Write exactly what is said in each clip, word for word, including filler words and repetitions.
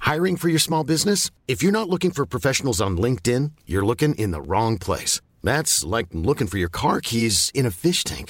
Hiring for your small business? If you're not looking for professionals on LinkedIn, you're looking in the wrong place. That's like looking for your car keys in a fish tank.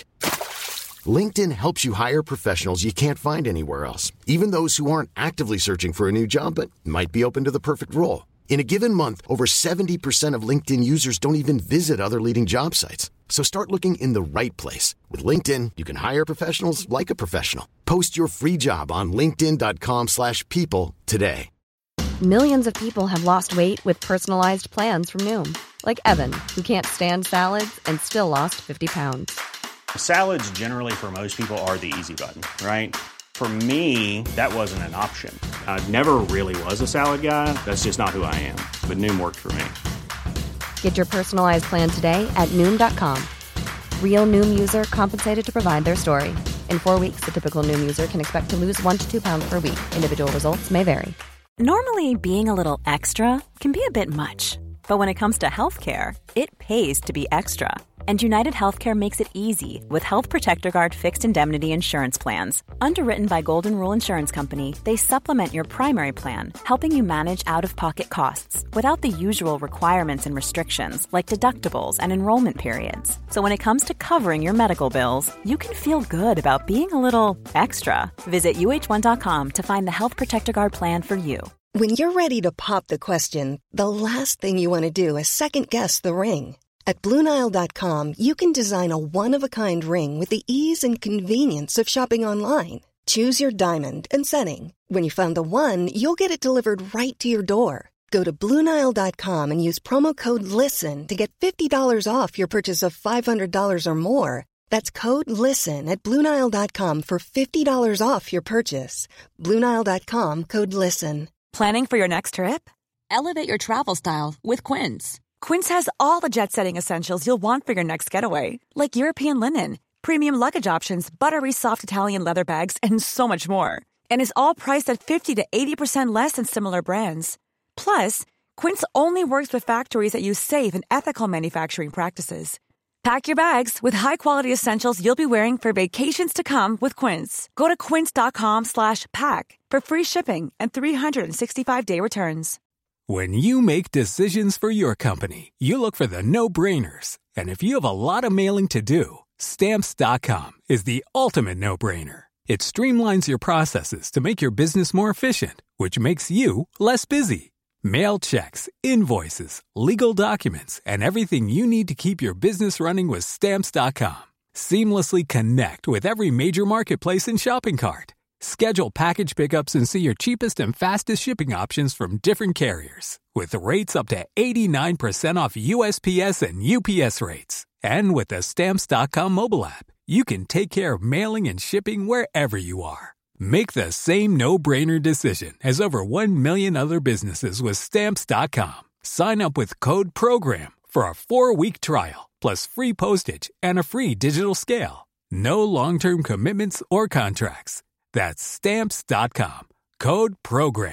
LinkedIn helps you hire professionals you can't find anywhere else, even those who aren't actively searching for a new job but might be open to the perfect role. In a given month, over seventy percent of LinkedIn users don't even visit other leading job sites. So start looking in the right place. With LinkedIn, you can hire professionals like a professional. Post your free job on linkedin.com slash people today. Millions of people have lost weight with personalized plans from Noom. Like Evan, who can't stand salads and still lost fifty pounds. Salads generally for most people are the easy button, right? For me, that wasn't an option. I never really was a salad guy. That's just not who I am. But Noom worked for me. Get your personalized plan today at Noom dot com. Real Noom user compensated to provide their story. In four weeks, the typical Noom user can expect to lose one to two pounds per week. Individual results may vary. Normally, being a little extra can be a bit much. But when it comes to healthcare, it pays to be extra. And United Healthcare makes it easy with Health Protector Guard fixed indemnity insurance plans. Underwritten by Golden Rule Insurance Company, they supplement your primary plan, helping you manage out-of-pocket costs without the usual requirements and restrictions like deductibles and enrollment periods. So when it comes to covering your medical bills, you can feel good about being a little extra. Visit U H one dot com to find the Health Protector Guard plan for you. When you're ready to pop the question, the last thing you want to do is second-guess the ring. At Blue Nile dot com, you can design a one-of-a-kind ring with the ease and convenience of shopping online. Choose your diamond and setting. When you find the one, you'll get it delivered right to your door. Go to Blue Nile dot com and use promo code LISTEN to get fifty dollars off your purchase of five hundred dollars or more. That's code LISTEN at Blue Nile dot com for fifty dollars off your purchase. Blue Nile dot com, code LISTEN. Planning for your next trip? Elevate your travel style with Quince. Quince has all the jet-setting essentials you'll want for your next getaway, like European linen, premium luggage options, buttery soft Italian leather bags, and so much more. And is all priced at fifty to eighty percent less than similar brands. Plus, Quince only works with factories that use safe and ethical manufacturing practices. Pack your bags with high-quality essentials you'll be wearing for vacations to come with Quince. Go to quince.com slash pack for free shipping and three sixty-five day returns. When you make decisions for your company, you look for the no-brainers. And if you have a lot of mailing to do, Stamps dot com is the ultimate no-brainer. It streamlines your processes to make your business more efficient, which makes you less busy. Mail checks, invoices, legal documents, and everything you need to keep your business running with Stamps dot com. Seamlessly connect with every major marketplace and shopping cart. Schedule package pickups and see your cheapest and fastest shipping options from different carriers. With rates up to eighty-nine percent off U S P S and U P S rates. And with the Stamps dot com mobile app, you can take care of mailing and shipping wherever you are. Make the same no-brainer decision as over one million other businesses with Stamps dot com. Sign up with code PROGRAM for a four-week trial, plus free postage and a free digital scale. No long-term commitments or contracts. That's Stamps dot com. Code PROGRAM.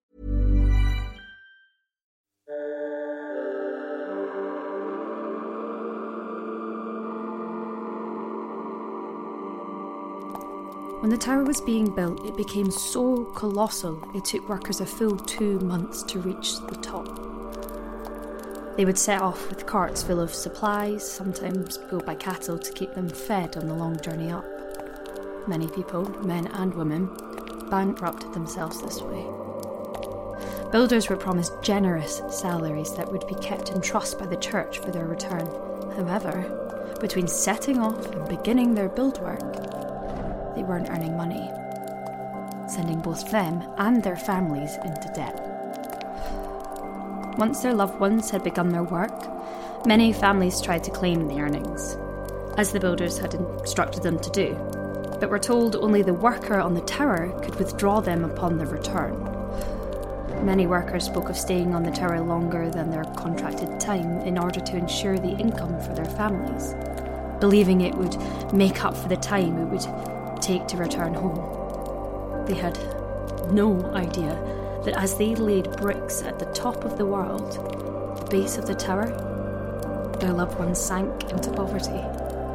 When the tower was being built, it became so colossal it took workers a full two months to reach the top. They would set off with carts full of supplies, sometimes pulled by cattle to keep them fed on the long journey up. Many people, men and women, bankrupted themselves this way. Builders were promised generous salaries that would be kept in trust by the church for their return. However, between setting off and beginning their build work, they weren't earning money, sending both them and their families into debt. Once their loved ones had begun their work, many families tried to claim the earnings, as the builders had instructed them to do, but were told only the worker on the tower could withdraw them upon their return. Many workers spoke of staying on the tower longer than their contracted time in order to ensure the income for their families, believing it would make up for the time it would take to return home. They had no idea that as they laid bricks at the top of the world, the base of the tower, their loved ones sank into poverty.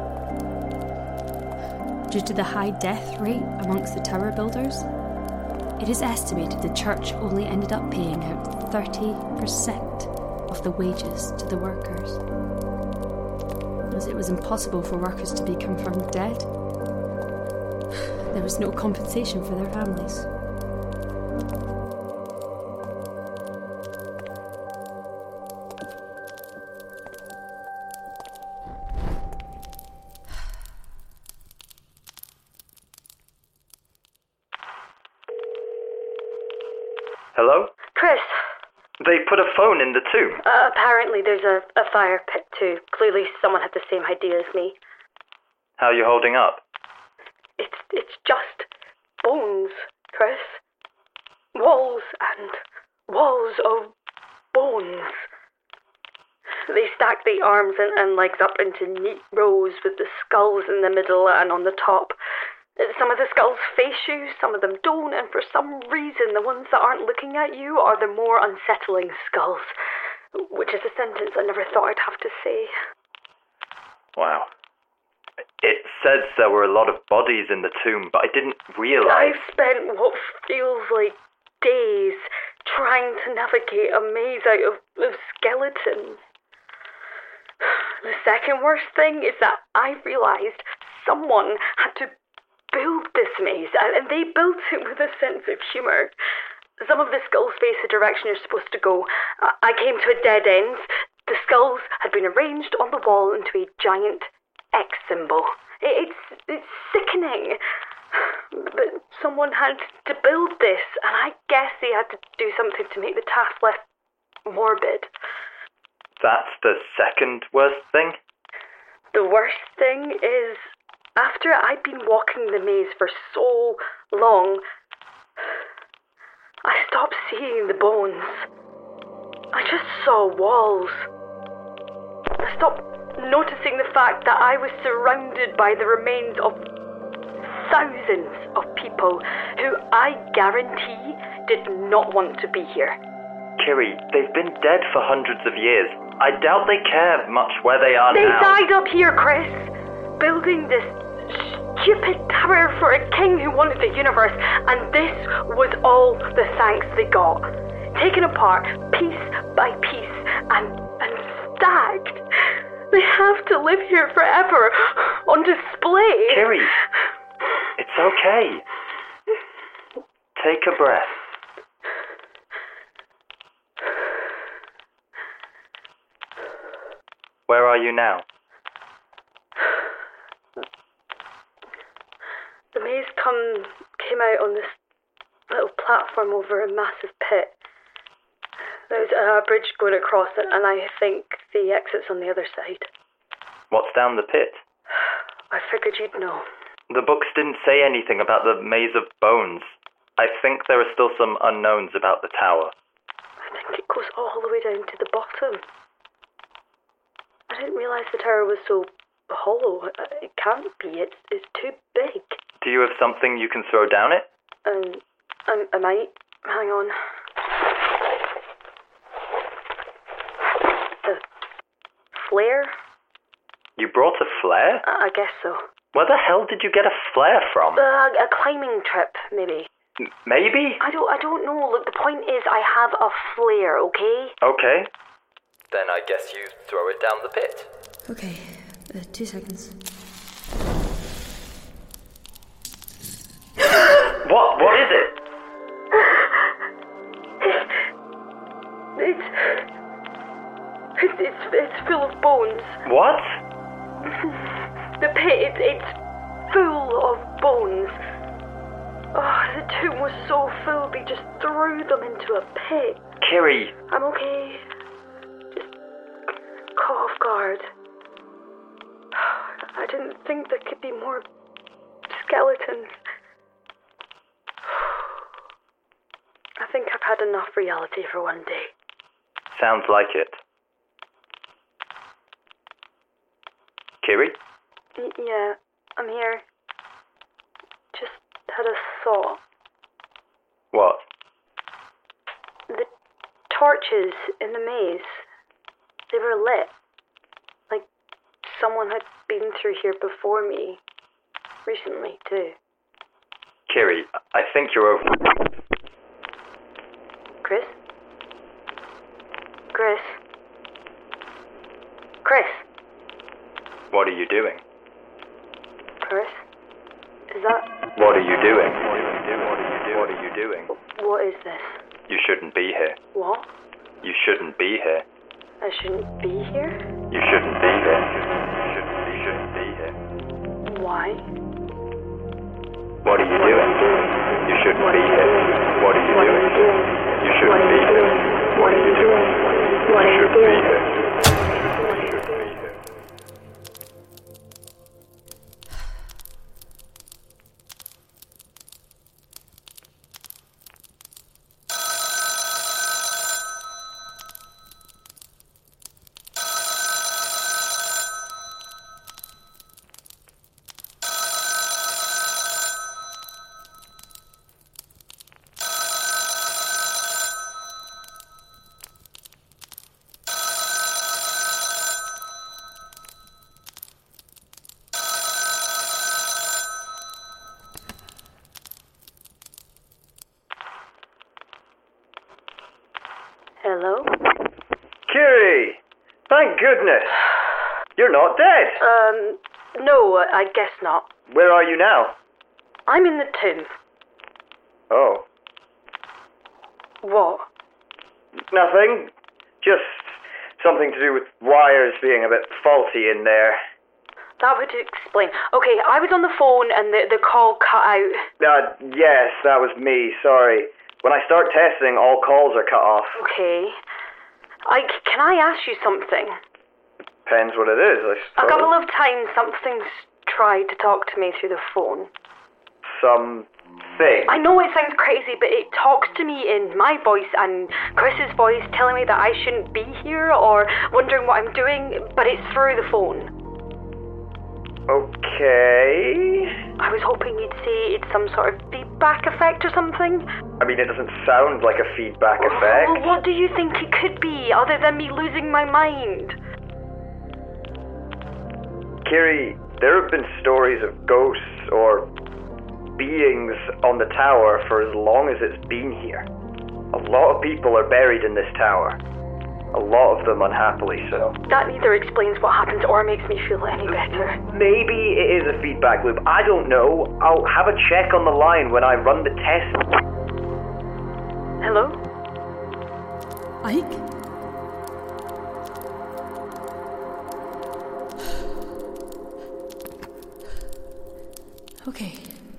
Due to the high death rate amongst the tower builders, It is estimated the church only ended up paying out thirty percent of the wages to the workers, as it was impossible for workers to be confirmed dead. There was no compensation for their families. Hello? Chris. They put a phone in the tomb. Uh, apparently there's a, a fire pit too. Clearly someone had the same idea as me. How are you holding up? It's it's just bones, Chris. Walls and walls of bones. They stack the arms and, and legs up into neat rows with the skulls in the middle and on the top. Some of the skulls face you, some of them don't, and for some reason the ones that aren't looking at you are the more unsettling skulls. Which is a sentence I never thought I'd have to say. Wow. It says there were a lot of bodies in the tomb, but I didn't realise... I've spent what feels like days trying to navigate a maze out of, of skeletons. The second worst thing is that I realised someone had to build this maze, and they built it with a sense of humour. Some of the skulls face the direction you're supposed to go. I came to a dead end. The skulls had been arranged on the wall into a giant X symbol. It's, it's sickening. But someone had to build this, and I guess they had to do something to make the task less morbid. That's the second worst thing? The worst thing is, after I'd been walking the maze for so long, I stopped seeing the bones. I just saw walls. I stopped noticing the fact that I was surrounded by the remains of thousands of people who I guarantee did not want to be here. Kiri, they've been dead for hundreds of years. I doubt they care much where they are they now. They died up here, Chris, building this stupid tower for a king who wanted the universe, and this was all the thanks they got. Taken apart, piece by piece, and, and stacked. They have to live here forever, on display. Kiri, it's okay. Take a breath. Where are you now? The maze come, came out on this little platform over a massive pit. There's a bridge going across it, and I think the exit's on the other side. What's down the pit? I figured you'd know. The books didn't say anything about the maze of bones. I think there are still some unknowns about the tower. I think it goes all the way down to the bottom. I didn't realise the tower was so hollow. It can't be. It's, it's too big. Do you have something you can throw down it? Um, I, I might. Hang on. The flare? You brought a flare? I, I guess so. Where the hell did you get a flare from? Uh, a climbing trip, maybe. M- maybe? I don't, I don't know. Look, the point is I have a flare, okay? Okay. Then I guess you throw it down the pit. Okay, uh, two seconds. What? What is it? It's, it's, it's, it's full of bones. What? The pit, it's, it's full of bones. Oh, the tomb was so full, they just threw them into a pit. Kiri. I'm okay. Just caught off guard. I didn't think there could be more skeletons. I think I've had enough reality for one day. Sounds like it. Kiri? Y- yeah, I'm here. Just had a thought. What? The torches in the maze, they were lit. Like someone had been through here before me. Recently, too. Kiri, I think you're over... Chris? Chris? Chris? What are you doing? Chris? Is that... What are you doing? What are you doing? What are you doing? What are you doing? What is this? You shouldn't be here. What? You shouldn't be here. I shouldn't be here? You shouldn't be here. You shouldn't be, shouldn't be here. Why? What are you doing? You shouldn't be here. What are you doing? You shouldn't be here. What are you doing? You shouldn't be here. You shouldn't be here. Hello? Kiri! Thank goodness! You're not dead! Um, no, I guess not. Where are you now? I'm in the tomb. Oh. What? Nothing. Just something to do with wires being a bit faulty in there. That would explain. Okay, I was on the phone and the, the call cut out. Uh, yes, that was me, sorry. When I start testing, all calls are cut off. Okay. I, can I ask you something? Depends what it is, I suppose. A couple of times something's tried to talk to me through the phone. Something? I know it sounds crazy, but it talks to me in my voice and Chris's voice, telling me that I shouldn't be here or wondering what I'm doing, but it's through the phone. Okay. I was hoping you'd say it's some sort of feedback effect or something. I mean, it doesn't sound like a feedback effect. Well, what do you think it could be, other than me losing my mind? Kiri, there have been stories of ghosts or beings on the tower for as long as it's been here. A lot of people are buried in this tower. A lot of them unhappily so. That neither explains what happens or makes me feel any better. Maybe it is a feedback loop. I don't know. I'll have a check on the line when I run the test. Hello? Ike? Okay.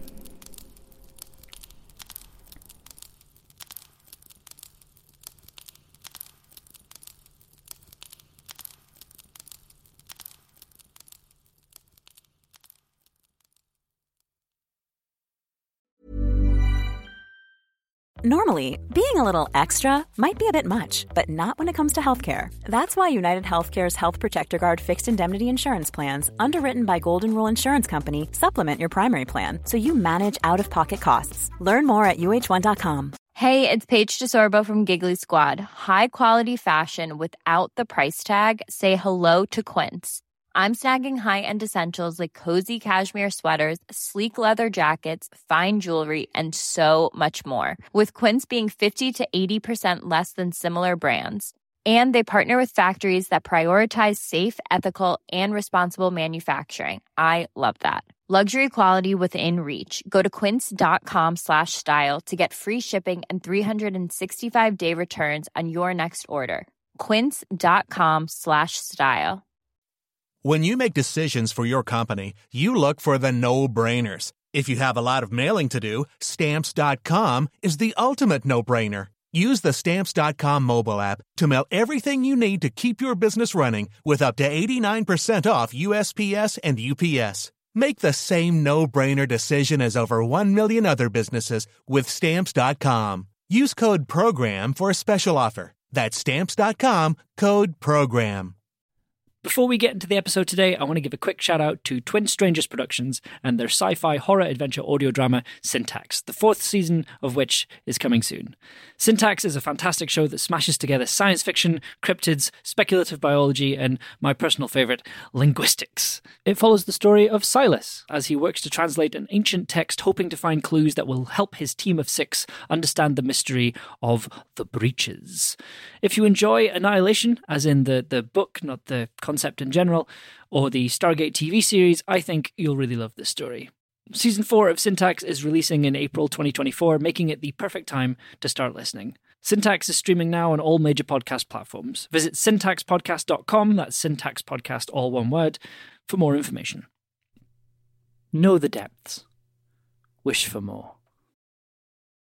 Normally, being a little extra might be a bit much, but not when it comes to healthcare. That's why United Healthcare's Health Protector Guard fixed indemnity insurance plans, underwritten by Golden Rule Insurance Company, supplement your primary plan so you manage out-of-pocket costs. Learn more at U H one dot com. Hey, it's Paige DeSorbo from Giggly Squad. High quality fashion without the price tag. Say hello to Quince. I'm snagging high-end essentials like cozy cashmere sweaters, sleek leather jackets, fine jewelry, and so much more. With Quince being fifty to eighty percent less than similar brands. And they partner with factories that prioritize safe, ethical, and responsible manufacturing. I love that. Luxury quality within reach. Go to quince.com slash style to get free shipping and three sixty-five day returns on your next order. Quince.com slash style. When you make decisions for your company, you look for the no-brainers. If you have a lot of mailing to do, Stamps dot com is the ultimate no-brainer. Use the Stamps dot com mobile app to mail everything you need to keep your business running with up to eighty-nine percent off U S P S and U P S. Make the same no-brainer decision as over one million other businesses with Stamps dot com. Use code PROGRAM for a special offer. That's Stamps dot com, code PROGRAM. Before we get into the episode today, I want to give a quick shout out to Twin Strangers Productions and their sci-fi horror adventure audio drama Syntax, the fourth season of which is coming soon. Syntax is a fantastic show that smashes together science fiction, cryptids, speculative biology, and my personal favourite, linguistics. It follows the story of Silas as he works to translate an ancient text, hoping to find clues that will help his team of six understand the mystery of the breaches. If you enjoy Annihilation, as in the, the book, not the concept in general, or the Stargate T V series, I think you'll really love this story. Season four of Syntax is releasing in April twenty twenty-four, making it the perfect time to start listening. Syntax is streaming now on all major podcast platforms. Visit syntax podcast dot com, that's Syntax Podcast, all one word, for more information. Know the depths. Wish for more.